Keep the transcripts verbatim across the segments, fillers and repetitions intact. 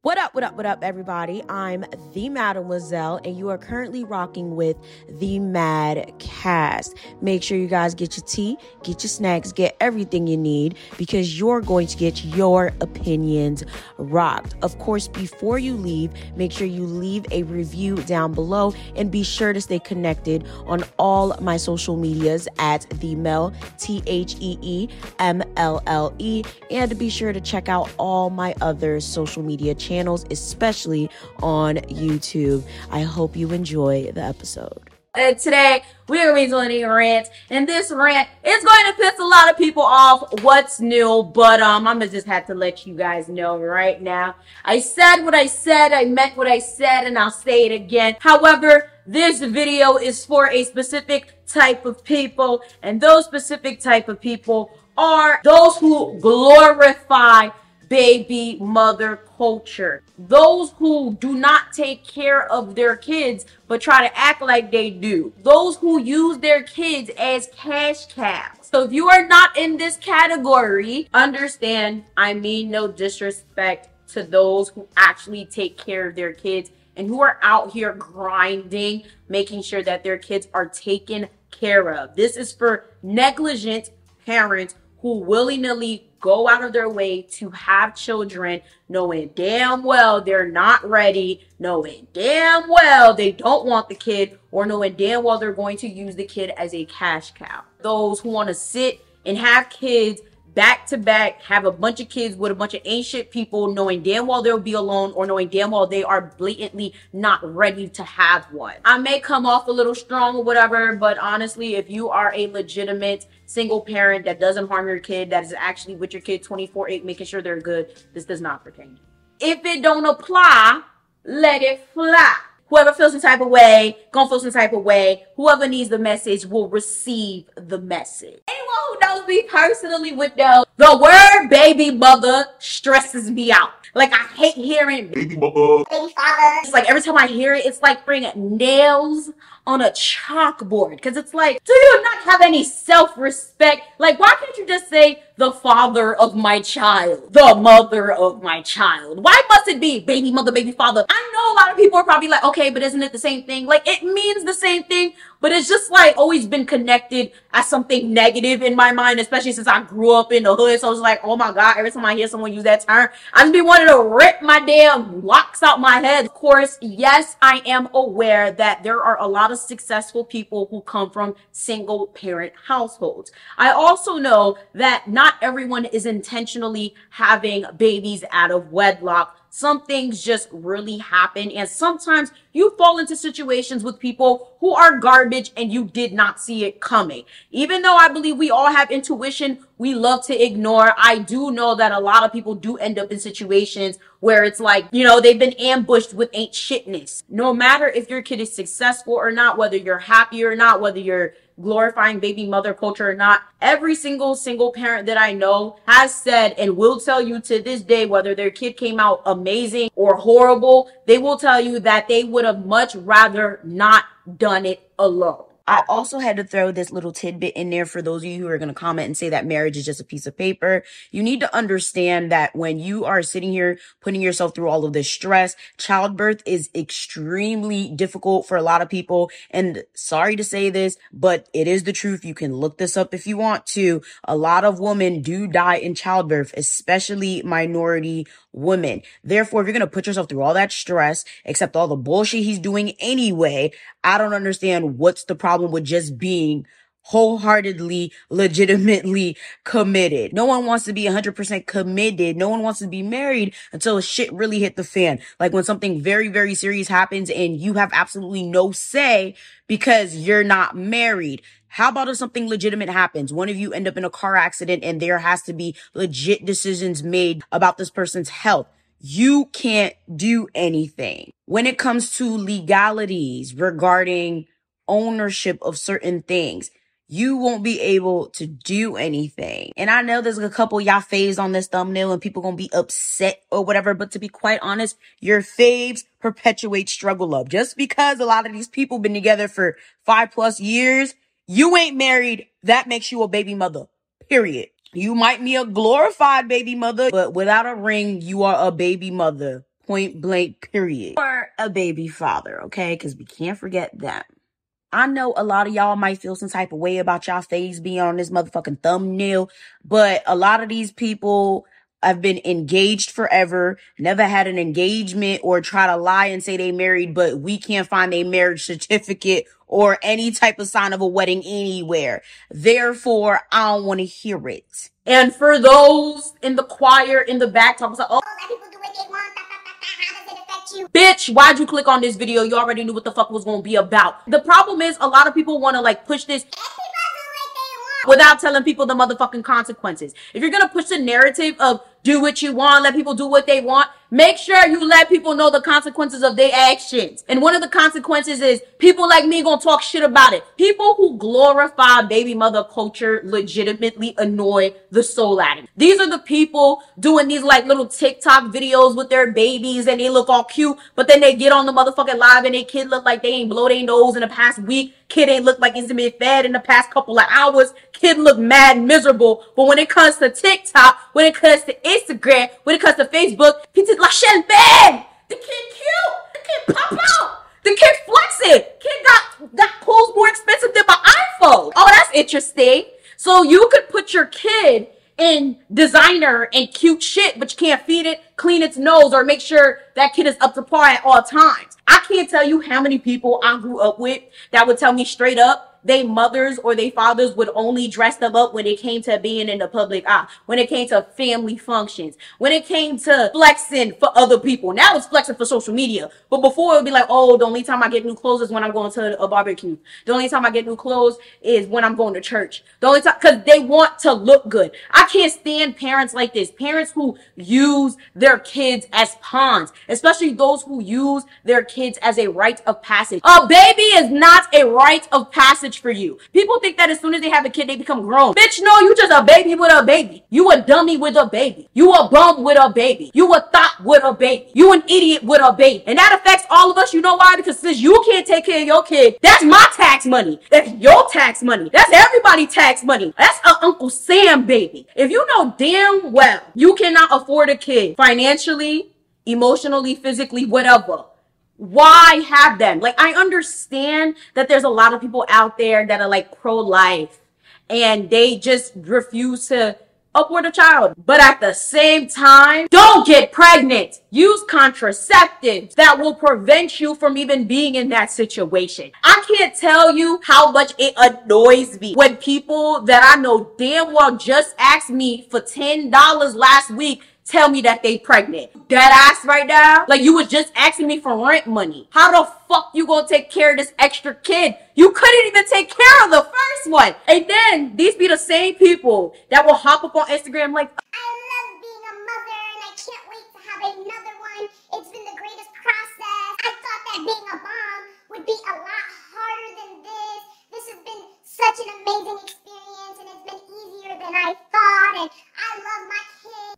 What up, what up, what up, everybody? I'm the Mademoiselle, and you are currently rocking with the Mad Cast. Make sure you guys get your tea, get your snacks, get everything you need, because you're going to get your opinions rocked. Of course, before you leave, make sure you leave a review down below, and be sure to stay connected on all my social medias at the Mel, T H E E M L L E, and be sure to check out all my other social media channels. channels, especially on YouTube. I hope you enjoy the episode. And today we're going to be doing a rant, and this rant is going to piss a lot of people off. What's new? But um, I'm gonna just have to let you guys know right now. I said what I said, I meant what I said, and I'll say it again. However, this video is for a specific type of people, and those specific type of people are those who glorify baby mother culture. Those who do not take care of their kids but try to act like they do. Those who use their kids as cash cows. So if you are not in this category, understand, I mean no disrespect to those who actually take care of their kids and who are out here grinding, making sure that their kids are taken care of. This is for negligent parents who willy-nilly go out of their way to have children, knowing damn well they're not ready, knowing damn well they don't want the kid, or knowing damn well they're going to use the kid as a cash cow. Those who want to sit and have kids back to back, have a bunch of kids with a bunch of ancient people, knowing damn well they'll be alone, or knowing damn well they are blatantly not ready to have one. I may come off a little strong or whatever, but honestly, if you are a legitimate single parent that doesn't harm your kid, that is actually with your kid twenty-four eight, making sure they're good, this does not pertain. If it don't apply, let it fly. Whoever feels some type of way, gonna feel some type of way. Whoever needs the message will receive the message. Anyone who knows me personally would know the word baby mother stresses me out. Like, I hate hearing baby mother, baby father. It's like every time I hear it, it's like bringing nails on a chalkboard. Because it's like, do you not have any self-respect? Like, why can't you just say the father of my child, the mother of my child? Why must it be baby mother, baby father? I know a lot of people are probably like, okay, but isn't it the same thing? Like, it means the same thing, but it's just like always been connected as something negative in my mind, especially since I grew up in the hood. So it's like, oh my God, every time I hear someone use that term, I just be wanting to rip my damn locks out my head. Of course, yes, I am aware that there are a lot of successful people who come from single parent households. I also know that not everyone is intentionally having babies out of wedlock. Some things just really happen, and sometimes you fall into situations with people who are garbage and you did not see it coming. Even though I believe we all have intuition we love to ignore, I do know that a lot of people do end up in situations where it's like, you know, they've been ambushed with ain't shitness. No matter if your kid is successful or not, whether you're happy or not, whether you're glorifying baby mother culture or not, every single single parent that I know has said and will tell you to this day, whether their kid came out amazing or horrible, they will tell you that they would have much rather not done it alone. I also had to throw this little tidbit in there for those of you who are going to comment and say that marriage is just a piece of paper. You need to understand that when you are sitting here putting yourself through all of this stress, childbirth is extremely difficult for a lot of people. And sorry to say this, but it is the truth. You can look this up if you want to. A lot of women do die in childbirth, especially minority women. Therefore, if you're going to put yourself through all that stress, accept all the bullshit he's doing anyway, I don't understand what's the problem with just being wholeheartedly, legitimately committed. No one wants to be one hundred percent committed. No one wants to be married until shit really hit the fan. Like when something very, very serious happens and you have absolutely no say because you're not married. How about if something legitimate happens? One of you end up in a car accident and there has to be legit decisions made about this person's health. You can't do anything. When it comes to legalities regarding ownership of certain things, you won't be able to do anything. And I know there's a couple y'all faves on this thumbnail and people gonna be upset or whatever, but to be quite honest, your faves perpetuate struggle love. Just because a lot of these people been together for five plus years, you ain't married, that makes you a baby mother, period. You might be a glorified baby mother, but without a ring, you are a baby mother. Point blank, period. Or a baby father, okay? Because we can't forget them. I know a lot of y'all might feel some type of way about y'all face being on this motherfucking thumbnail, but a lot of these people have been engaged forever, never had an engagement or try to lie and say they married, but we can't find a marriage certificate or any type of sign of a wedding anywhere. Therefore, I don't want to hear it. And for those in the choir in the back talking about, oh, let people do what they want, how does it affect you? Bitch, why'd you click on this video? You already knew what the fuck it was going to be about. The problem is a lot of people want to like push this without telling people the motherfucking consequences. If you're gonna push the narrative of do what you want, let people do what they want, make sure you let people know the consequences of their actions. And one of the consequences is people like me gonna talk shit about it. People who glorify baby mother culture legitimately annoy the soul out of me. These are the people doing these like little TikTok videos with their babies and they look all cute, but then they get on the motherfucking live and their kid look like they ain't blow their nose in the past week. Kid ain't look like he's been fed in the past couple of hours. Kid look mad miserable. But when it comes to TikTok, when it comes to Instagram, when it comes to Facebook, he just like shit bad. The kid cute. The kid pop out. The kid flexing. Kid got got clothes more expensive than my iPhone. Oh, that's interesting. So you could put your kid in designer and cute shit, but you can't feed it, clean its nose, or make sure that kid is up to par at all times. I can't tell you how many people I grew up with that would tell me straight up they mothers or they fathers would only dress them up when it came to being in the public eye, when it came to family functions, when it came to flexing for other people. Now it's flexing for social media. But before it would be like, oh, the only time I get new clothes is when I'm going to a barbecue. The only time I get new clothes is when I'm going to church. The only time, because they want to look good. I can't stand parents like this. Parents who use their kids as pawns, especially those who use their kids as a rite of passage. A baby is not a rite of passage for you. People think that as soon as they have a kid, they become grown. Bitch, no, you just a baby with a baby. You a dummy with a baby. You a bum with a baby. You a thought with a baby. You an idiot with a baby. And that affects all of us. You know why? Because since you can't take care of your kid, that's my tax money. That's your tax money. That's everybody's tax money. That's a Uncle Sam baby. If you know damn well you cannot afford a kid financially, emotionally, physically, whatever, why have them? Like, I understand that there's a lot of people out there that are like pro-life and they just refuse to abort a child. But at the same time, don't get pregnant. Use contraceptives that will prevent you from even being in that situation. I can't tell you how much it annoys me when people that I know damn well just asked me for ten dollars last week tell me that they pregnant. Dead ass right now? Like, you was just asking me for rent money. How the fuck you gonna take care of this extra kid? You couldn't even take care of the first one. And then these be the same people that will hop up on Instagram like, I love being a mother and I can't wait to have another one. It's been the greatest process. I thought that being a mom would be a lot harder than this. This has been such an amazing experience and it's been easier than I thought and I love my kids.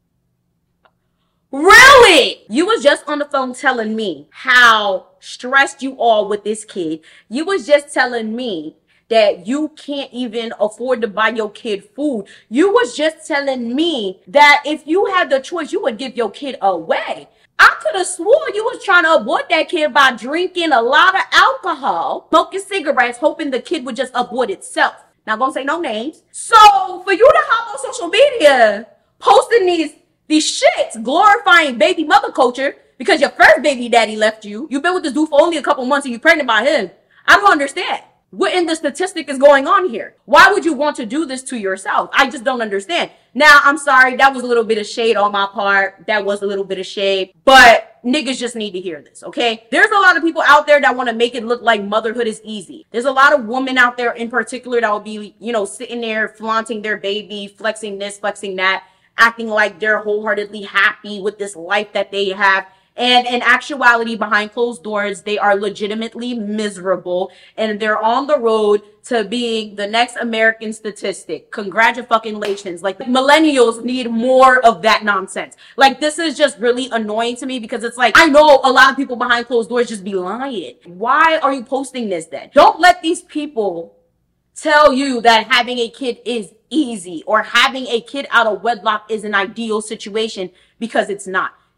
Really? You was just on the phone telling me how stressed you are with this kid. You was just telling me that you can't even afford to buy your kid food. You was just telling me that if you had the choice, you would give your kid away. I could have swore you was trying to abort that kid by drinking a lot of alcohol, smoking cigarettes, hoping the kid would just abort itself. Not gonna say no names. So for you to hop on social media, posting these These shits glorifying baby mother culture because your first baby daddy left you. You've been with this dude for only a couple months and you're pregnant by him. I don't understand. What in the statistic is going on here? Why would you want to do this to yourself? I just don't understand. Now, I'm sorry. That was a little bit of shade on my part. That was a little bit of shade. But niggas just need to hear this, okay? There's a lot of people out there that want to make it look like motherhood is easy. There's a lot of women out there in particular that will be, you know, sitting there flaunting their baby, flexing this, flexing that, acting like they're wholeheartedly happy with this life that they have. And in actuality, behind closed doors, they are legitimately miserable and they're on the road to being the next American statistic. Congratulations. Like, millennials need more of that nonsense. Like, this is just really annoying to me because it's like, I know a lot of people behind closed doors just be lying. Why are you posting this then? Don't let these people tell you that having a kid is easy or having a kid out of wedlock is an ideal situation, because it's not.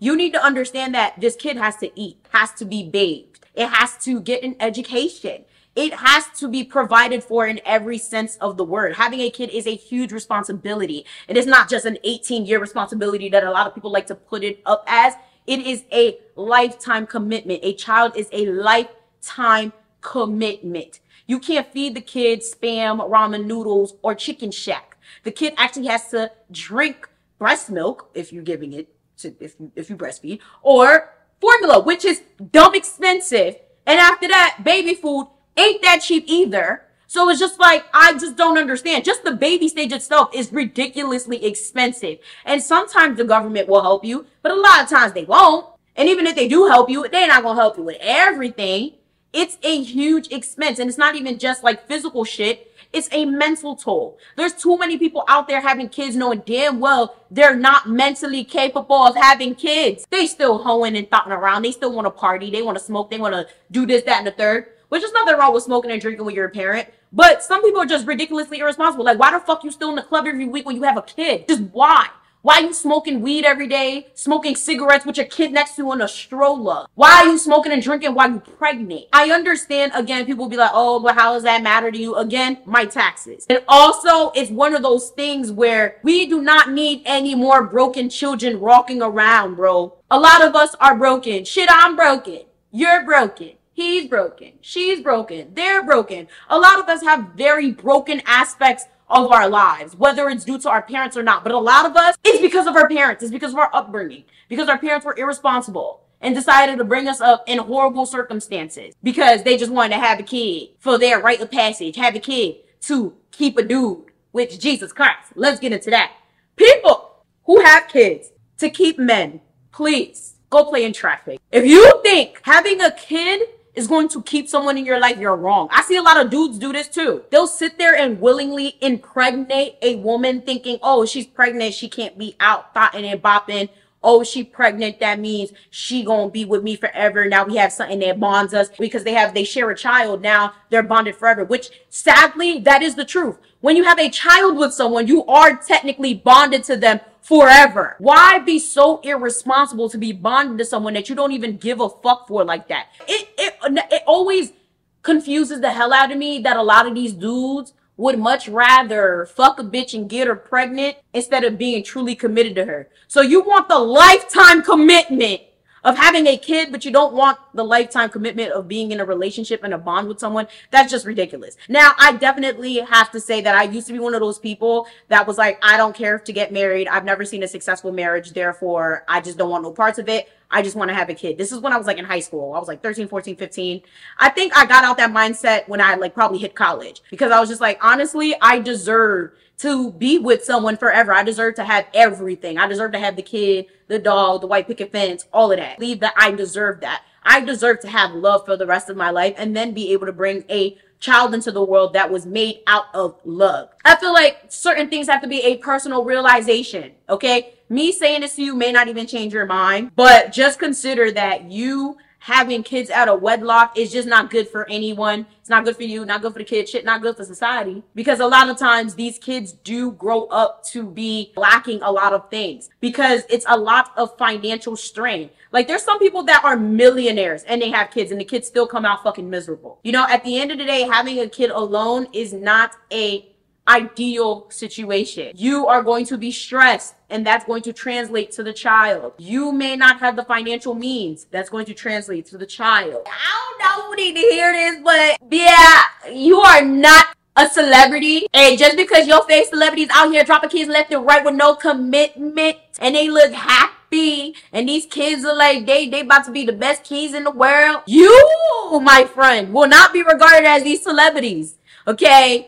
You need to understand that this kid has to eat, has to be bathed. It has to get an education. It has to be provided for in every sense of the word. Having a kid is a huge responsibility. It is not just an eighteen year responsibility that a lot of people like to put it up as. It is a lifetime commitment. A child is a lifetime commitment. You can't feed the kid Spam, ramen noodles, or Chicken Shack. The kid actually has to drink breast milk, if you're giving it to, if you, if you breastfeed, or formula, which is dumb expensive. And after that, baby food ain't that cheap either. So it's just like, I just don't understand. Just the baby stage itself is ridiculously expensive. And sometimes the government will help you, but a lot of times they won't. And even if they do help you, they're not going to help you with everything. It's a huge expense. And it's not even just like physical shit. It's a mental toll. There's too many people out there having kids knowing damn well they're not mentally capable of having kids. They still hoeing and thotting around. They still want to party. They want to smoke. They want to do this, that, and the third. Which is nothing wrong with smoking and drinking when you're a parent. But some people are just ridiculously irresponsible. Like, why the fuck you still in the club every week when you have a kid? Just why? Why are you smoking weed every day? Smoking cigarettes with your kid next to you in a stroller? Why are you smoking and drinking while you're pregnant? I understand, again, people will be like, oh, but how does that matter to you? Again, my taxes. And also, it's one of those things where we do not need any more broken children walking around, bro. A lot of us are broken. Shit, I'm broken. You're broken. He's broken. She's broken. They're broken. A lot of us have very broken aspects of our lives, whether it's due to our parents or not. But a lot of us, it's because of our parents. It's because of our upbringing. Because our parents were irresponsible and decided to bring us up in horrible circumstances because they just wanted to have a kid for their rite of passage, have a kid to keep a dude, which Jesus Christ. Let's get into that. People who have kids to keep men, please go play in traffic. If you think having a kid is going to keep someone in your life, you're wrong. I see a lot of dudes do this too. They'll sit there and willingly impregnate a woman thinking, oh, she's pregnant, she can't be out thotting and bopping. Oh, she pregnant, that means she gonna be with me forever. Now we have something that bonds us because they have, they share a child. Now they're bonded forever, which sadly, that is the truth. When you have a child with someone, you are technically bonded to them forever. Why be so irresponsible to be bonded to someone that you don't even give a fuck for like that? It, it, it always confuses the hell out of me that a lot of these dudes would much rather fuck a bitch and get her pregnant instead of being truly committed to her. So you want the lifetime commitment of having a kid, but you don't want the lifetime commitment of being in a relationship and a bond with someone. That's just ridiculous. Now, I definitely have to say that I used to be one of those people that was like, I don't care to get married. I've never seen a successful marriage. Therefore, I just don't want no parts of it. I just want to have a kid. This is when I was like in high school. I was like thirteen, fourteen, fifteen. I think I got out that mindset when I like probably hit college because I was just like, honestly, I deserve to be with someone forever. I deserve to have everything. I deserve to have the kid, the dog, the white picket fence, all of that. I believe that I deserve that. I deserve to have love for the rest of my life and then be able to bring a child into the world that was made out of love. I feel like certain things have to be a personal realization, okay? Me saying this to you may not even change your mind, but just consider that you having kids out of wedlock is just not good for anyone. It's not good for you, not good for the kids, shit, not good for society. Because a lot of times these kids do grow up to be lacking a lot of things because it's a lot of financial strain. Like there's some people that are millionaires and they have kids and the kids still come out fucking miserable. You know, at the end of the day, having a kid alone is not a ideal situation. You are going to be stressed and that's going to translate to the child. You may not have the financial means. That's going to translate to the child. I don't know who need to hear this, but yeah, you are not a celebrity. And just because your fake celebrities out here dropping kids left and right with no commitment and they look happy and these kids are like, they, they about to be the best kids in the world. You, my friend, will not be regarded as these celebrities. Okay?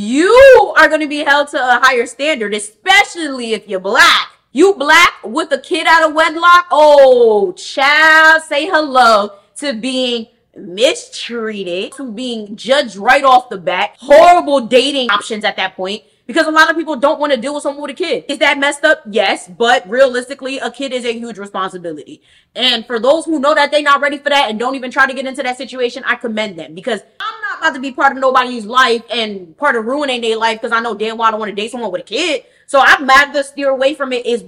You are going to be held to a higher standard, especially if you're black. You black with a kid out of wedlock? Oh, child, say hello to being mistreated, to being judged right off the bat. Horrible dating options at that point. Because a lot of people don't want to deal with someone with a kid. Is that messed up? Yes. But realistically, a kid is a huge responsibility. And for those who know that they're not ready for that and don't even try to get into that situation, I commend them. Because I'm not about to be part of nobody's life and part of ruining their life because I know damn well I don't want to date someone with a kid. So I'd rather steer away from it as well.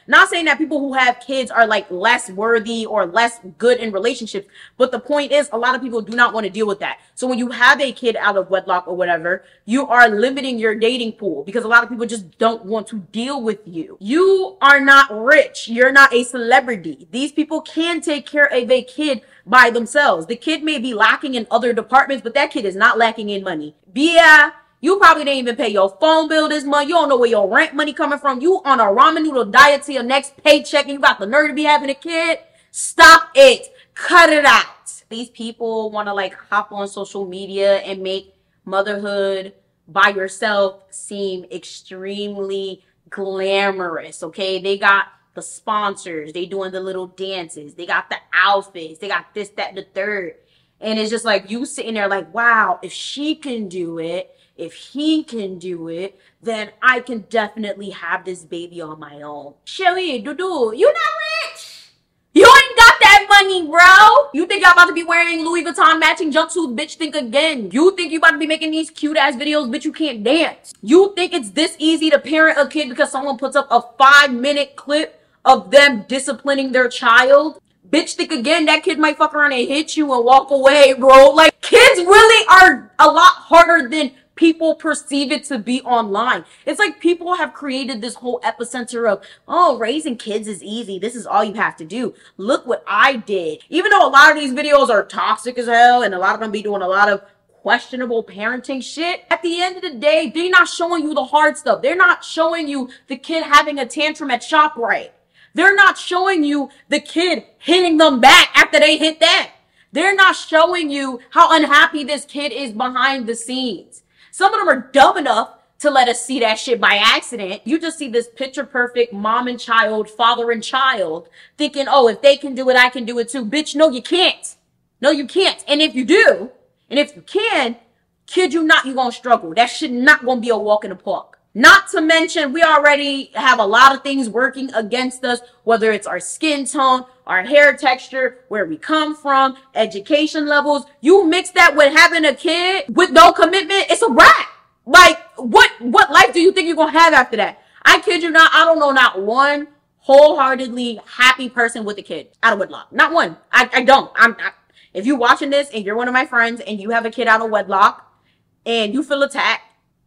Not saying that people who have kids are like less worthy or less good in relationships, but the point is a lot of people do not want to deal with that. So when you have a kid out of wedlock or whatever, you are limiting your dating pool because a lot of people just don't want to deal with you. You are not rich. You're not a celebrity. These people can take care of a kid by themselves. The kid may be lacking in other departments, but that kid is not lacking in money. Yeah. You probably didn't even pay your phone bill this month. You don't know where your rent money coming from. You on a ramen noodle diet to your next paycheck and you got the nerve to be having a kid. Stop it. Cut it out. These people want to like hop on social media and make motherhood by yourself seem extremely glamorous. Okay. They got the sponsors. They doing the little dances. They got the outfits. They got this, that, and the third. And it's just like you sitting there like, wow, if she can do it, if he can do it, then I can definitely have this baby on my own. Shelly, Dudu, you not rich. You ain't got that money, bro. You think y'all about to be wearing Louis Vuitton matching jumpsuits, bitch, think again. You think you about to be making these cute ass videos, bitch, you can't dance. You think it's this easy to parent a kid because someone puts up a five minute clip of them disciplining their child? Bitch, think again, that kid might fuck around and hit you and walk away, bro. Like, kids really are a lot harder than people perceive it to be online. It's like people have created this whole epicenter of, oh, raising kids is easy. This is all you have to do. Look what I did. Even though a lot of these videos are toxic as hell and a lot of them be doing a lot of questionable parenting shit, at the end of the day, they're not showing you the hard stuff. They're not showing you the kid having a tantrum at ShopRite. They're not showing you the kid hitting them back after they hit that. They're not showing you how unhappy this kid is behind the scenes. Some of them are dumb enough to let us see that shit by accident. You just see this picture perfect mom and child, father and child, thinking, oh, if they can do it, I can do it too. Bitch, no, you can't. No, you can't. And if you do, and if you can, kid you not, you gonna struggle. That shit not gonna be a walk in the park. Not to mention, we already have a lot of things working against us, whether it's our skin tone, our hair texture, where we come from, education levels. You mix that with having a kid with no commitment, it's a wrap. Like, what, what life do you think you're going to have after that? I kid you not, I don't know not one wholeheartedly happy person with a kid out of wedlock. Not one. I, I don't. I'm not. If you're watching this and you're one of my friends and you have a kid out of wedlock and you feel attacked,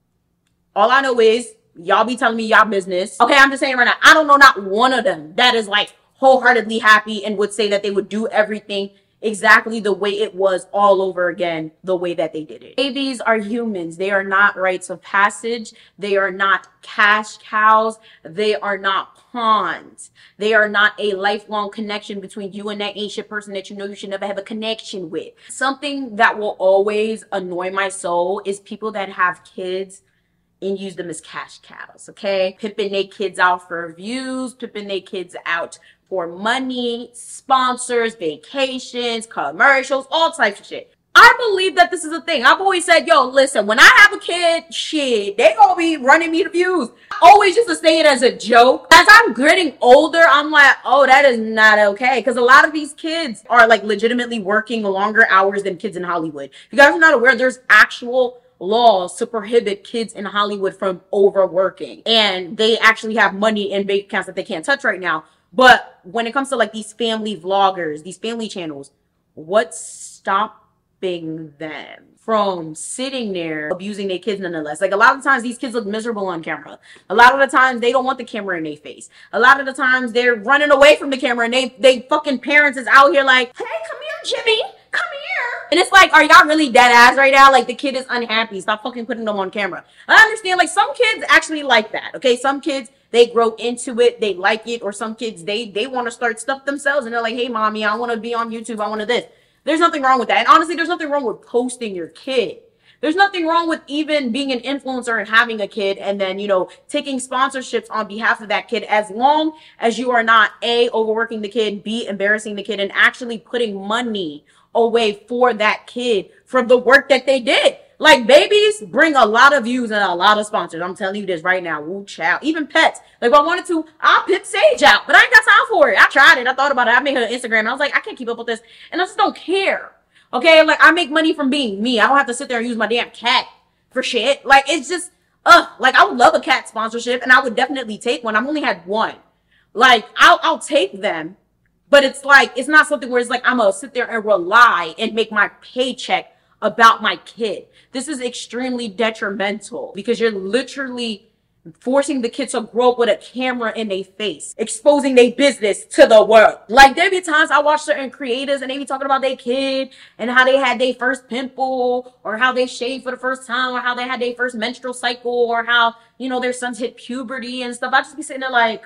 all I know is y'all be telling me y'all business. Okay, I'm just saying right now, I don't know not one of them that is like wholeheartedly happy and would say that they would do everything exactly the way it was all over again, the way that they did it. Babies are humans. They are not rites of passage. They are not cash cows. They are not pawns. They are not a lifelong connection between you and that ancient person that you know you should never have a connection with. Something that will always annoy my soul is people that have kids and use them as cash cows, okay? Pimping their kids out for views, pimping their kids out for money, sponsors, vacations, commercials, all types of shit. I believe that this is a thing. I've always said, yo, listen, when I have a kid, shit, they gonna be running me the views. I always used to say it as a joke. As I'm getting older, I'm like, oh, that is not okay. Because a lot of these kids are like legitimately working longer hours than kids in Hollywood. If you guys are not aware, there's actual laws to prohibit kids in Hollywood from overworking. And they actually have money in bank accounts that they can't touch right now. But when it comes to like these family vloggers, these family channels, what's stopping them from sitting there abusing their kids nonetheless? Like a lot of times these kids look miserable on camera. A lot of the times they don't want the camera in their face. A lot of the times they're running away from the camera and they, they fucking parents is out here like, hey, come here, Jimmy. Come here. And it's like, are y'all really dead ass right now? Like the kid is unhappy. Stop fucking putting them on camera. I understand like some kids actually like that. Okay. Some kids, they grow into it. They like it. Or some kids, they, they want to start stuff themselves and they're like, hey mommy, I want to be on YouTube. I want to this. There's nothing wrong with that. And honestly, there's nothing wrong with posting your kid. There's nothing wrong with even being an influencer and having a kid and then, you know, taking sponsorships on behalf of that kid, as long as you are not A, overworking the kid, B, embarrassing the kid, and actually putting money away for that kid from the work that they did. Like babies bring a lot of views and a lot of sponsors. I'm telling you this right now. Woo child. Even pets. Like if I wanted to, I'll pip Sage out, but I ain't got time for it. I tried it. I thought about it. I made her an Instagram. And I was like, I can't keep up with this. And I just don't care. Okay, like I make money from being me. I don't have to sit there and use my damn cat for shit. Like it's just, ugh. Like I would love a cat sponsorship and I would definitely take one. I've only had one. Like, I'll, I'll take them, but it's like, it's not something where it's like, I'm going to sit there and rely and make my paycheck about my kid. This is extremely detrimental because you're literally forcing the kids to grow up with a camera in their face, exposing their business to the world. Like, there be times I watch certain creators and they be talking about their kid and how they had their first pimple, or how they shaved for the first time, or how they had their first menstrual cycle, or how, you know, their sons hit puberty and stuff. I just be sitting there like,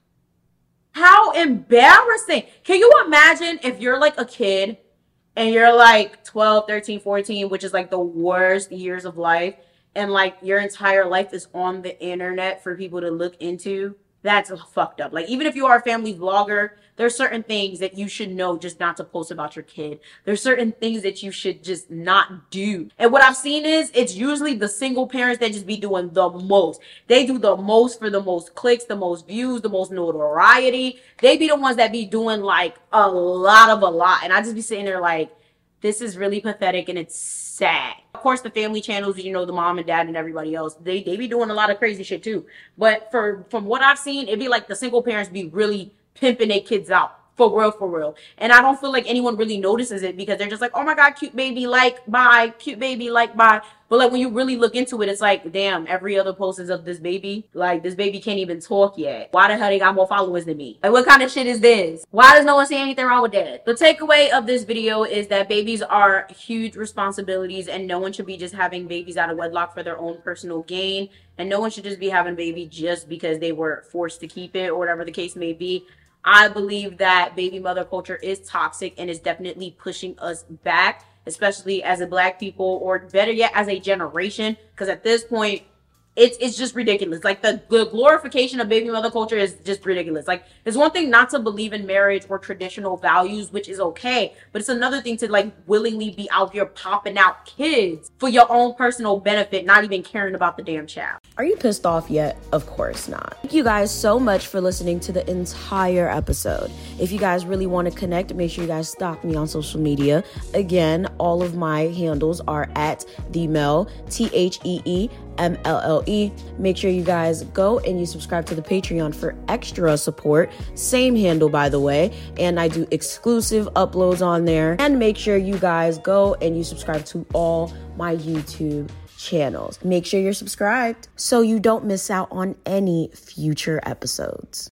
how embarrassing. Can you imagine if you're like a kid and you're like twelve, thirteen, fourteen, which is like the worst years of life, and like your entire life is on the internet for people to look into? That's fucked up. Like, even if you are a family vlogger, there's certain things that you should know just not to post about your kid. There's certain things that you should just not do. And what I've seen is, it's usually the single parents that just be doing the most. They do the most for the most clicks, the most views, the most notoriety. They be the ones that be doing like a lot of a lot. And I just be sitting there like, this is really pathetic and it's sad. Of course, the family channels, you know, the mom and dad and everybody else, they, they be doing a lot of crazy shit too. But for from what I've seen, it'd be like the single parents be really pimping their kids out. For real, for real. And I don't feel like anyone really notices it because they're just like, oh my God, cute baby, like, bye. Cute baby, like, bye. But like, when you really look into it, it's like, damn, every other post is of this baby. Like, this baby can't even talk yet. Why the hell they got more followers than me? Like, what kind of shit is this? Why does no one see anything wrong with that? The takeaway of this video is that babies are huge responsibilities, and no one should be just having babies out of wedlock for their own personal gain. And no one should just be having a baby just because they were forced to keep it, or whatever the case may be. I believe that baby mother culture is toxic and is definitely pushing us back, especially as a black people, or better yet, as a generation. Because at this point, it's it's just ridiculous. Like, the, the glorification of baby mother culture is just ridiculous. Like, it's one thing not to believe in marriage or traditional values, which is okay. But it's another thing to, like, willingly be out here popping out kids for your own personal benefit, not even caring about the damn child. Are you pissed off yet? Of course not. Thank you guys so much for listening to the entire episode. If you guys really want to connect, make sure you guys stalk me on social media. Again, all of my handles are at the Mel, T H E E M L L E. Make sure you guys go and you subscribe to the Patreon for extra support. Same handle, by the way. And I do exclusive uploads on there. And make sure you guys go and you subscribe to all my YouTube channels. Make sure you're subscribed so you don't miss out on any future episodes.